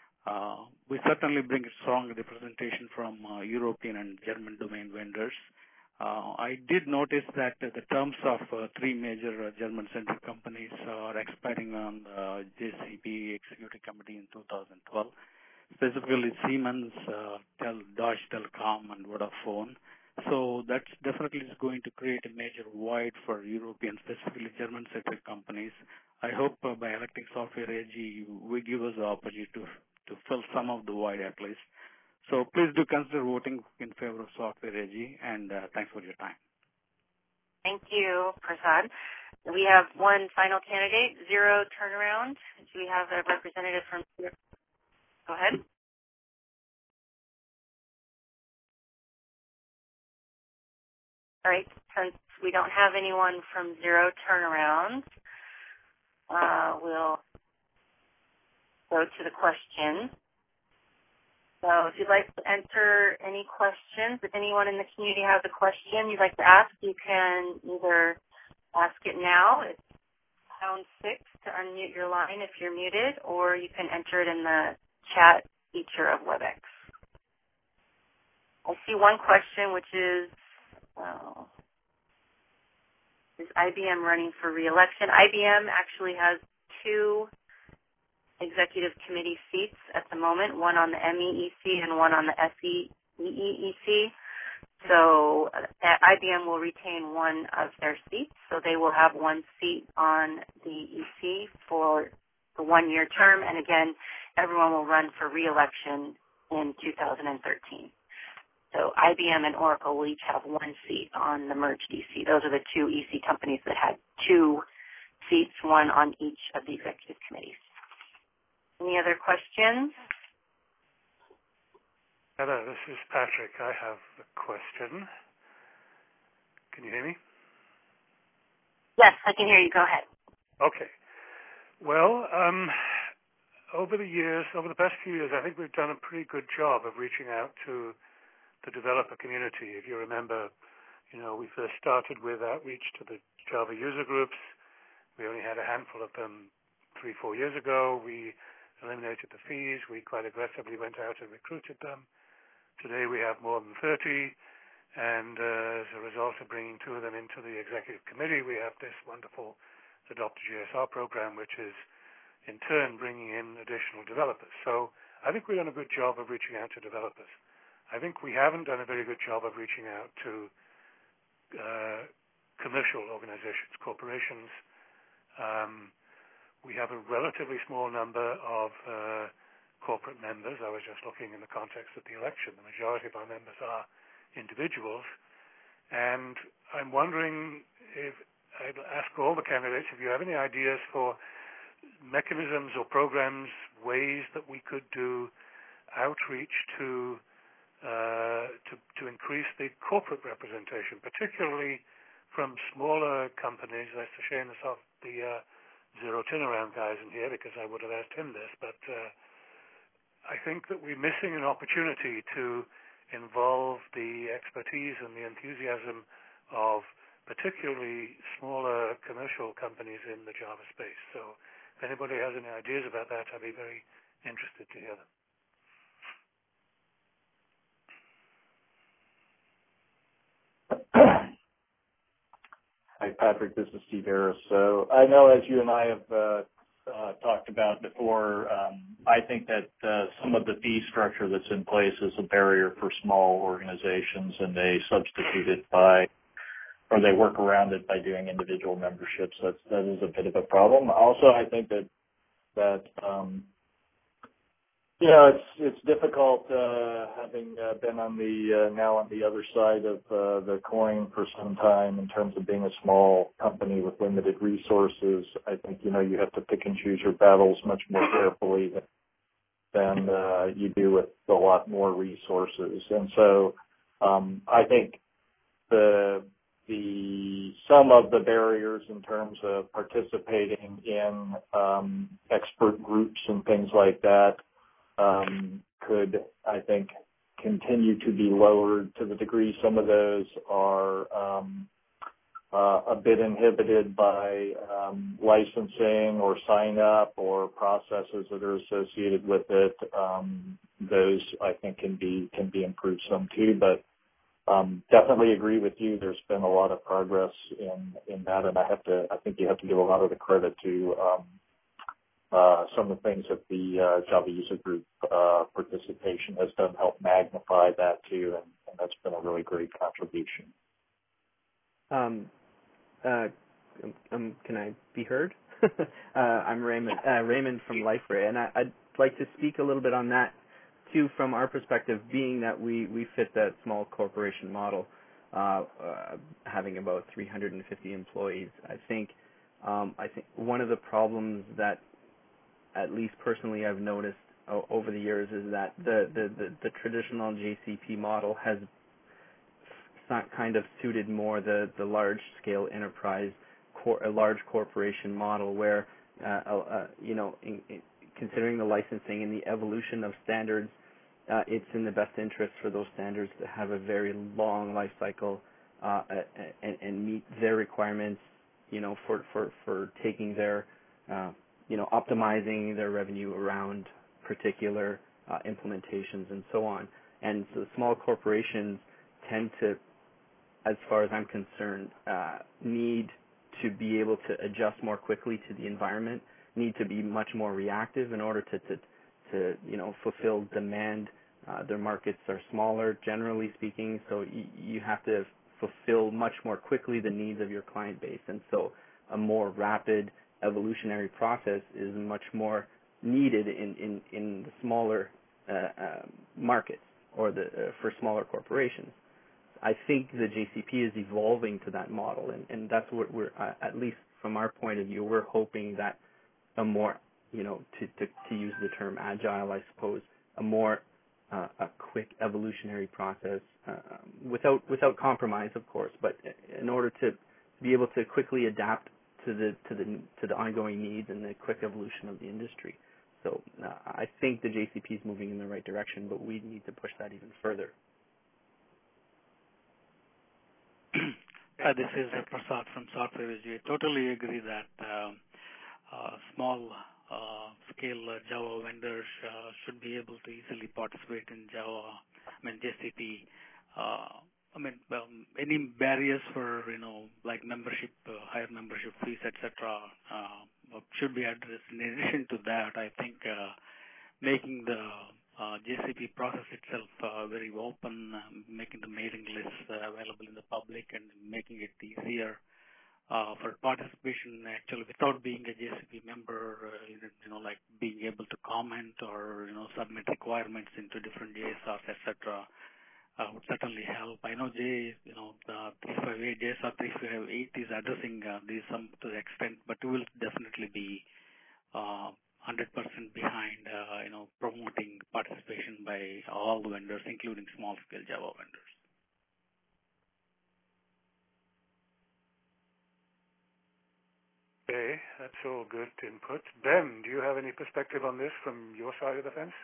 Uh, we certainly bring a strong representation from uh, European and German domain vendors. Uh, I did notice that uh, the terms of uh, three major uh, German-centric companies are expiring on the J C P Executive Committee in two thousand twelve, specifically Siemens, uh, Tel, Deutsche Telekom, and Vodafone. So that's definitely is going to create a major void for European, specifically German-centric companies. I hope uh, by electing Software A G, we give us the opportunity to to fill some of the void at least. So please do consider voting in favor of Software A G, and uh, thanks for your time. Thank you, Prasad. We have one final candidate, Zero Turnaround. Do we have a representative from Zero? Go ahead. All right. we don't have anyone from Zero Turnaround, uh, we'll go to the questions. So if you'd like to enter any questions, if anyone in the community has a question you'd like to ask, you can either ask it now. It's pound six to unmute your line if you're muted, or you can enter it in the chat feature of WebEx. I see one question, which is, well, is I B M running for re-election? I B M actually has two executive committee seats at the moment, one on the M E E C and one on the S E E E C. So uh, I B M will retain one of their seats, so they will have one seat on the E C for the one-year term, and again, everyone will run for re-election in two thousand thirteen. So I B M and Oracle will each have one seat on the merged E C. Those are the two E C companies that had two seats, one on each of the executive committees. Any other questions? Hello, this is Patrick. I have a question. Can you hear me? Yes, I can hear you. Go ahead. Okay. Well, um, over the years, over the past few years, I think we've done a pretty good job of reaching out to the developer community. If you remember, you know, we first started with outreach to the Java user groups. We only had a handful of them three, four years ago. We eliminated the fees. We quite aggressively went out and recruited them. Today we have more than thirty, and uh, as a result of bringing two of them into the executive committee, we have this wonderful Adopt a J S R program, which is in turn bringing in additional developers. So I think we've done a good job of reaching out to developers. I think we haven't done a very good job of reaching out to uh, commercial organizations, corporations. Um, we have a relatively small number of uh, corporate members. I was just looking in the context of the election. The majority of our members are individuals. And I'm wondering if, I'd ask all the candidates, if you have any ideas for mechanisms or programs, ways that we could do outreach to uh, to, to increase the corporate representation, particularly from smaller companies. That's a shame there's not the uh, Zero Turnaround guys in here, because I would have asked him this, but uh, I think that we're missing an opportunity to involve the expertise and the enthusiasm of particularly smaller commercial companies in the Java space. So if anybody has any ideas about that, I'd be very interested to hear them. Hi, Patrick. This is Steve Harris. So I know, as you and I have uh, uh, talked about before, um, I think that uh, some of the fee structure that's in place is a barrier for small organizations, and they substitute it by, or they work around it by doing individual memberships. That's, that is a bit of a problem. Also, I think that that um, you know, it's it's difficult uh, having uh, been on the uh, now on the other side of uh, the coin for some time in terms of being a small company with limited resources. I think, you know, you have to pick and choose your battles much more carefully than, than uh, you do with a lot more resources. And so um, I think the the some of the barriers in terms of participating in um, expert groups and things like that Um, could, I think, continue to be lowered to the degree some of those are um, uh, a bit inhibited by um, licensing or sign up or processes that are associated with it. Um, those, I think, can be can be improved some too. But um, definitely agree with you. There's been a lot of progress in in that, and I have to. I think you have to give a lot of the credit to. Um, Uh, some of the things that the uh, Java User Group uh, participation has done help magnify that too, and, and that's been a really great contribution. Um, uh, um, can I be heard? uh, I'm Raymond, uh, Raymond from LifeRay, and I, I'd like to speak a little bit on that too, from our perspective, being that we, we fit that small corporation model, uh, uh, having about three hundred fifty employees. I think, um, I think one of the problems that at least personally I've noticed uh, over the years is that the, the, the, the traditional J C P model has kind of suited more the, the large-scale enterprise, cor- a large corporation model where, uh, uh, you know, in, in considering the licensing and the evolution of standards, uh, it's in the best interest for those standards to have a very long life cycle uh, and, and meet their requirements, you know, for, for, for taking their, uh, you know, optimizing their revenue around particular uh, implementations and so on. And so the small corporations tend to, as far as I'm concerned, uh, need to be able to adjust more quickly to the environment, need to be much more reactive in order to, to, to you know, fulfill demand. Uh, their markets are smaller, generally speaking, so y- you have to fulfill much more quickly the needs of your client base. And so a more rapid evolutionary process is much more needed in, in, in the smaller uh, uh, markets or the uh, for smaller corporations. I think the J C P is evolving to that model, and, and that's what we're, uh, at least from our point of view, we're hoping that a more, you know, to, to, to use the term agile, I suppose, a more uh, a quick evolutionary process uh, without without compromise, of course, but in order to be able to quickly adapt to the to the to the ongoing needs and the quick evolution of the industry. So uh, I think the J C P is moving in the right direction, but we need to push that even further. Uh, this is uh, Prasad from Software A G. I totally agree that um, uh, small uh, scale uh, Java vendors uh, should be able to easily participate in Java, I mean J C P. Uh, I mean, um, any barriers for, you know, like membership, uh, higher membership fees, et cetera, uh, should be addressed. In addition to that, I think uh, making the uh, J C P process itself uh, very open, uh, making the mailing lists uh, available in the public, and making it easier uh, for participation. Actually, without being a J C P member, uh, you know, like being able to comment or, you know, submit requirements into different J S Rs, et cetera. Uh, would certainly help. I know J, you know, the three fifty-eight, J S R three fifty-eight is addressing uh, these some to the extent, but we will definitely be uh, one hundred percent behind, uh, you know, promoting participation by all the vendors, including small-scale Java vendors. Okay, that's all good input. Ben, do you have any perspective on this from your side of the fence?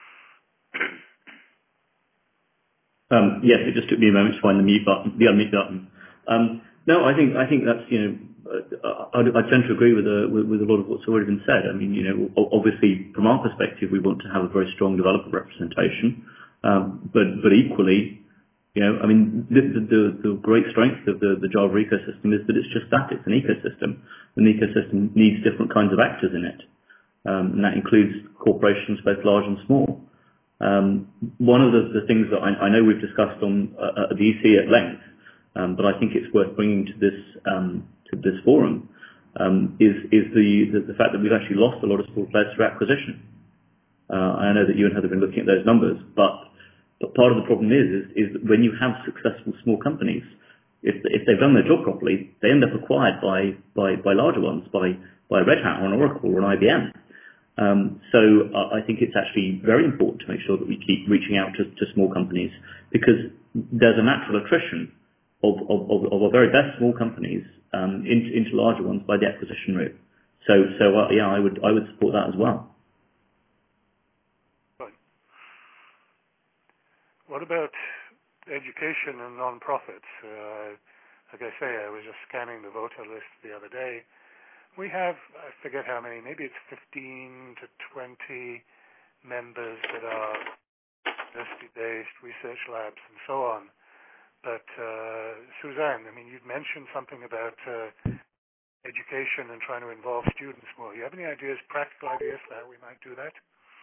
Um, yes, it just took me a moment to find the mute button, the unmute button. Um, no, I think I think that's, you know, uh, I, I tend to agree with, uh, with with a lot of what's already been said. I mean, you know, obviously from our perspective, we want to have a very strong developer representation, um, but but equally, you know, I mean, the the, the great strength of the, the Java ecosystem is that it's just that, it's an ecosystem. An ecosystem needs different kinds of actors in it, um, and that includes corporations both large and small. Um, one of the, the things that I, I know we've discussed on uh, at the E C at length, um, but I think it's worth bringing to this um, to this forum um, is is the, the the fact that we've actually lost a lot of small players through acquisition. Uh, I know that you and Heather have been looking at those numbers, but but part of the problem is is, is that when you have successful small companies, if if they've done their job properly, they end up acquired by by by larger ones, by by Red Hat or an Oracle or an I B M. Um, so uh, I think it's actually very important to make sure that we keep reaching out to, to small companies, because there's a natural attrition of, of, of, of our very best small companies um, into, into larger ones by the acquisition route. So, so uh, yeah, I would I would support that as well. Good. What about education and non-profits? Uh, like I say, I was just scanning the voter list the other day. We have, I forget how many, maybe it's fifteen to twenty members that are university-based research labs and so on. But uh, Suzanne, I mean, you'd mentioned something about uh, education and trying to involve students more. Do you have any ideas, practical ideas for how we might do that?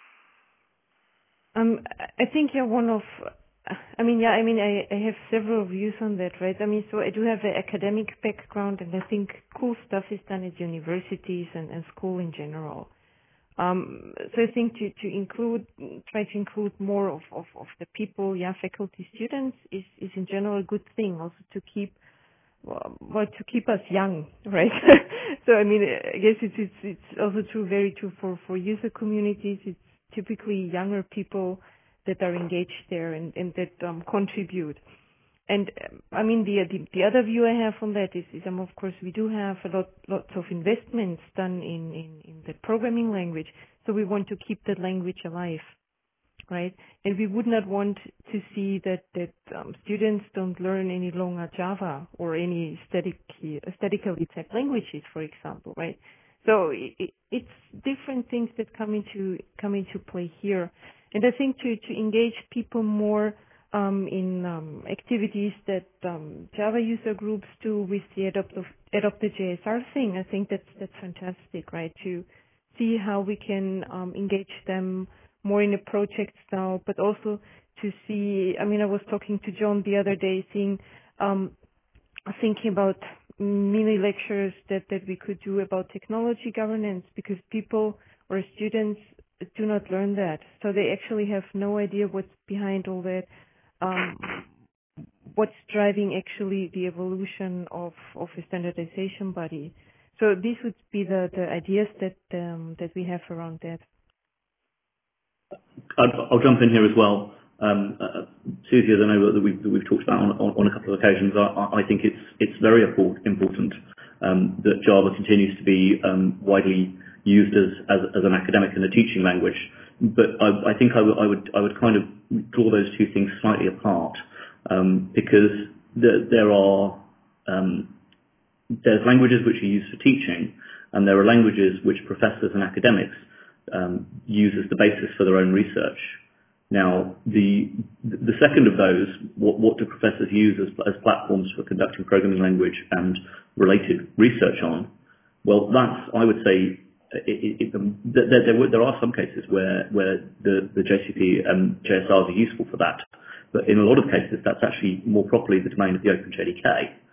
Um, I think you're one of I mean, yeah, I mean, I, I have several views on that, right? I mean, so I do have an academic background, and I think cool stuff is done at universities and, and school in general. Um, so I think to, to include, try to include more of, of, of the people, yeah, faculty, students is, is in general a good thing. Also to keep, well, well to keep us young, right? So I mean, I guess it's, it's, it's also true, very true for, for user communities. It's typically younger people that are engaged there and, and that um, contribute. And um, I mean, the, the the other view I have on that is, is um, of course, we do have a lot lots of investments done in, in, in the programming language, so we want to keep that language alive, right? And we would not want to see that that um, students don't learn any longer Java or any static statically typed languages, for example, right? So it, it, it's different things that come into come into play here, and I think to to engage people more. Um, in um, activities that um, Java user groups do with the adopt of, adopted J S R thing, I think that's that's fantastic, right? To see how we can um, engage them more in a project style, but also to see. I mean, I was talking to John the other day, seeing, um, thinking about mini lectures that that we could do about technology governance, because people or students do not learn that, so they actually have no idea what's behind all that. Um, what's driving actually the evolution of, of a standardization body. So these would be the, the ideas that um, that we have around that. I'll, I'll jump in here as well. Um, uh, Susie, as I know that we've, that we've talked about on, on, on a couple of occasions, I, I think it's it's very important um, that Java continues to be um, widely used as, as as an academic and a teaching language. But I, I think I, w- I would I would kind of draw those two things slightly apart, um, because the, there are um, there's languages which are used for teaching, and there are languages which professors and academics um, use as the basis for their own research. Now, the the second of those, what, what do professors use as, as platforms for conducting programming language and related research on? Well, that's, I would say, It, it, um, there, there, there are some cases where, where the, the J C P and J S Rs are useful for that, but in a lot of cases that's actually more properly the domain of the OpenJDK.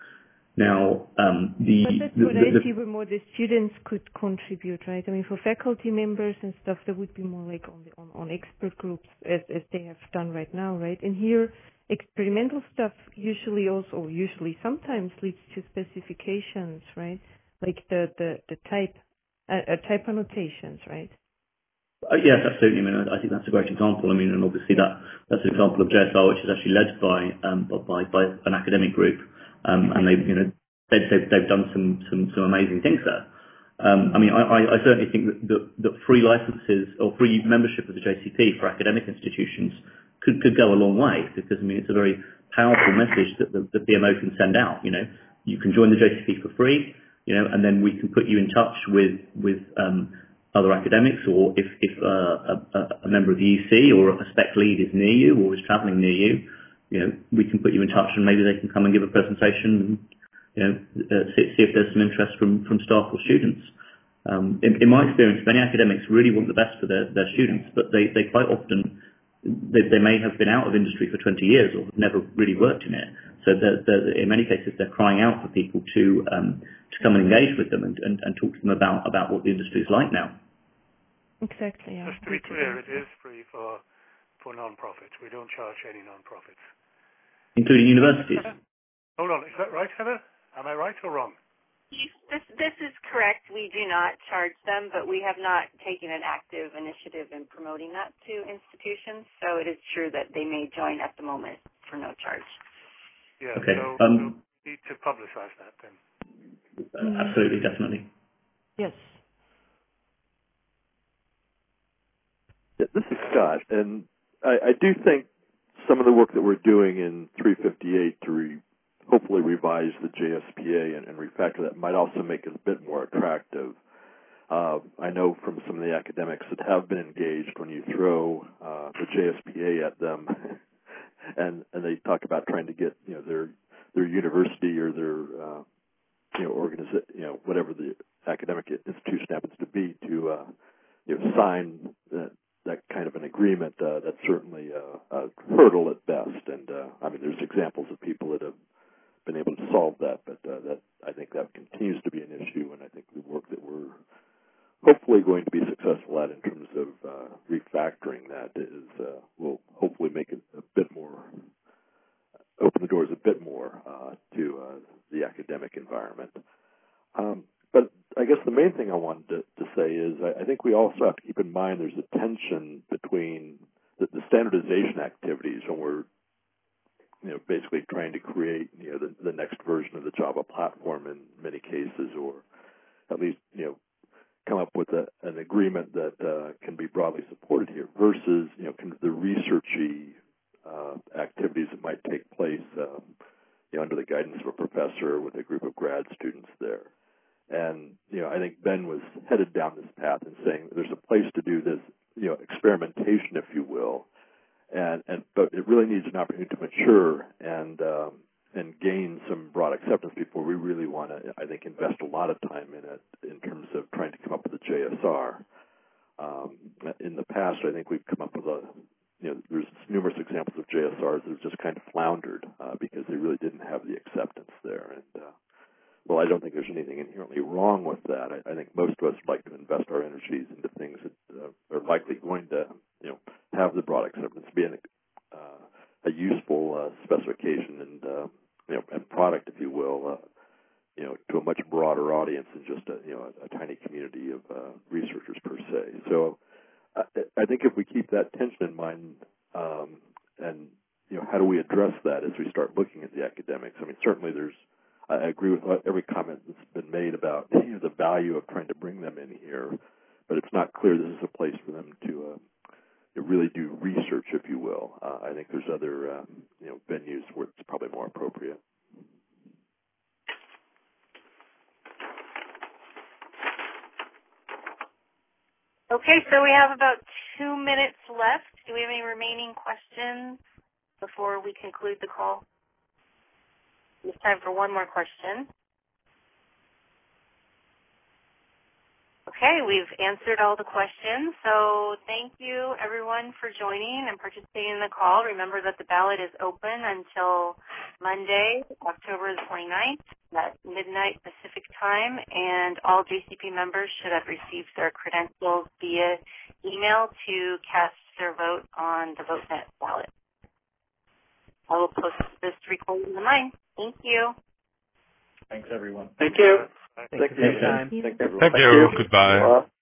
Now, um, the... But that's the, what the, I the, see where more the students could contribute, right? I mean, for faculty members and stuff, that would be more like on, the, on, on expert groups, as, as they have done right now, right? And here, experimental stuff usually also, or usually sometimes leads to specifications, right? Like the, the, the type Uh, uh, type annotations, right? uh, yes, absolutely. I mean, I, I think that's a great example. I mean, and obviously that that's an example of J S R which is actually led by um, by by an academic group, um, and they've you know they've, they've they've done some some some amazing things there. Um, I mean, I, I certainly think that, that that free licenses or free membership of the J C P for academic institutions could could go a long way, because I mean it's a very powerful message that the, the P M O can send out. You know, you can join the J C P for free. You know, and then we can put you in touch with with um, other academics, or if if uh, a, a member of the E C or a spec lead is near you or is travelling near you, you know, we can put you in touch, and maybe they can come and give a presentation, and you know, uh, see, see if there's some interest from from staff or students. Um, in, in my experience, many academics really want the best for their their students, but they they quite often they, they may have been out of industry for twenty years or have never really worked in it. So they're, they're, in many cases, they're crying out for people to um, to come and engage with them and, and, and talk to them about, about what the industry is like now. Exactly. Yeah. Just to be clear, it is free for for non-profits. We don't charge any non-profits, including universities. Hold on, is that right, Heather? Am I right or wrong? This this is correct. We do not charge them, but we have not taken an active initiative in promoting that to institutions. So it is true that they may join at the moment for no charge. Yeah, okay. so, um, so we need to publicize that then. Uh, absolutely, definitely. Yes. Yeah, this is Scott, and I, I do think some of the work that we're doing in three fifty-eight to re, hopefully revise the J S P A and, and refactor that might also make it a bit more attractive. Uh, I know from some of the academics that have been engaged, when you throw uh, the J S P A at them, and and they talk about trying to get you know their their university or their uh, you know organiza- you know whatever the academic institution happens to be to uh, you know sign that that kind of an agreement, uh, that's certainly a, a hurdle at best. And uh, I mean, there's examples of people that have been able to solve that, but uh, that I think that continues to be an issue, and I think the work that we're hopefully going to be successful at in terms of uh, refactoring that is uh, will hopefully make it a bit more, open the doors a bit more uh, to uh, the academic environment. Um, but I guess the main thing I wanted to, to say is I, I think we also have to keep in mind there's a tension between the, the standardization activities when we're you know, basically trying to create, you know, the, the next version of the Java platform in many cases, or at least, you know, come up with a, an agreement that uh, can be broadly supported here versus, you know, kind of the researchy uh, activities that might take place, um, you know, under the guidance of a professor with a group of grad students there. And, you know, I think Ben was headed down this path and saying there's a place to do this, you know, experimentation, if you will, and, and but it really needs an opportunity to mature and um, and gain some broad acceptance before we really want to, I think, invest a lot of time in it in terms of trying to come up with a J S R. Um, in the past, I think we've come up with a, you know, there's numerous examples of J S Rs that have just kind of floundered uh, because they really didn't have the acceptance there. And uh, well, I don't think there's anything inherently wrong with that. I, I think most of us would like to invest our energies into things that uh, are likely going to, you know, have the broad acceptance, be an, uh, a useful uh, specification and, uh, you know, and product, if you will, uh, you know, to a much broader audience than just a, you know, a, a tiny community of uh, researchers per se. So I, I think if we keep that tension in mind, um, and, you know, how do we address that as we start looking at the academics? I mean, certainly there's, I agree with every comment that's been made about, you know, the value of trying to bring them in here, but it's not clear this is a place for them to uh, really do research, if you will. Uh, I think there's other, uh, you know, venues where it's probably more appropriate. Okay, so we have about two minutes left. Do we have any remaining questions before we conclude the call? It's time for one more question. Okay, we've answered all the questions. So thank you, everyone, for joining and participating in the call. Remember that the ballot is open until Monday, October the twenty-ninth, at midnight Pacific time, and all J C P members should have received their credentials via email to cast their vote on the VoteNet ballot. I will post this recording online. Thank you. Thanks, everyone. Thank you. Thank you. Thank you. Goodbye.